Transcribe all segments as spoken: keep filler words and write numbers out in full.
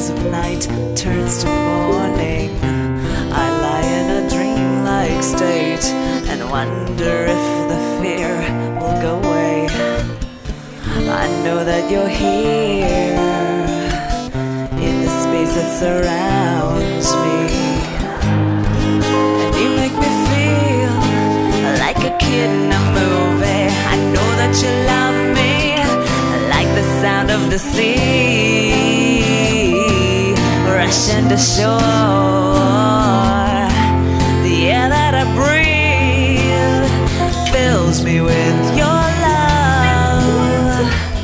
as of night turns to morning, I lie in a dreamlike state and wonder if the fear will go away. I know that you're here in the space that surrounds me, and you make me feel like a kid in a movie. I know that you love me, like the sound of the sea rushing to shore. The air that I breathe fills me with your love.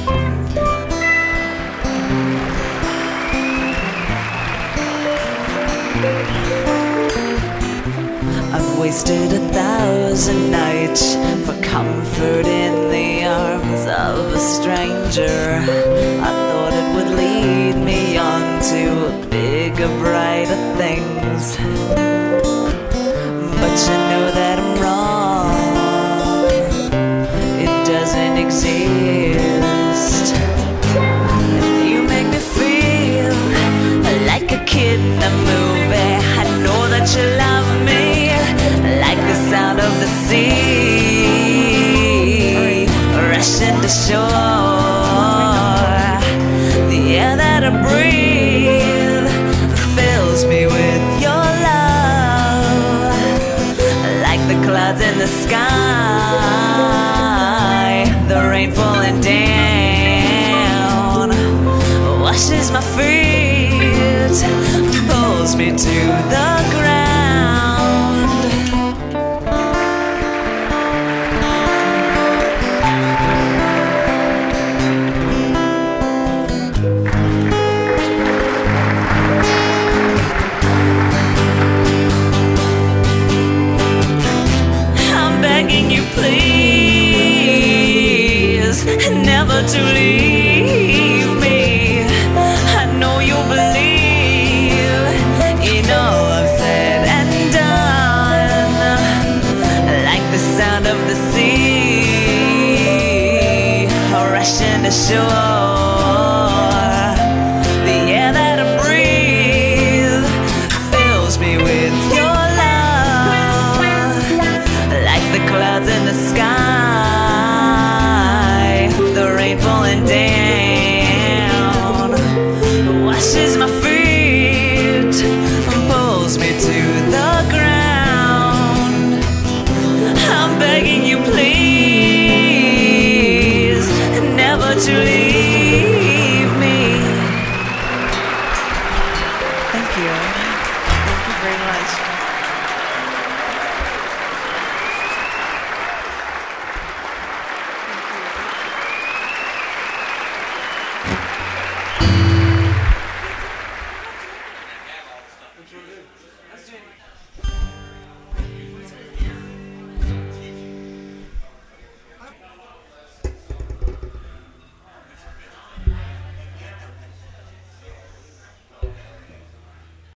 I've wasted a thousand nights for comfort in the arms of a stranger. I thought it would lead me on to bigger, brighter things, but you know that I'm wrong. It doesn't exist. And you make me feel like a kid in a movie. I know that you love me, like the sound of the sea rushing to shore. The air that I breathe fills me with your love, like the clouds in the sky. The rain falling down washes my feet, pulls me to the ground. Please, never to leave me. I know you'll believe in all I've said and done, like the sound of the sea rushing to shore. The air that I breathe fills me with your love, like the clouds in the sky. The rain falling down washes my feet, pulls me to the ground. I'm begging you, please, never to leave me. Thank you. Thank you very much.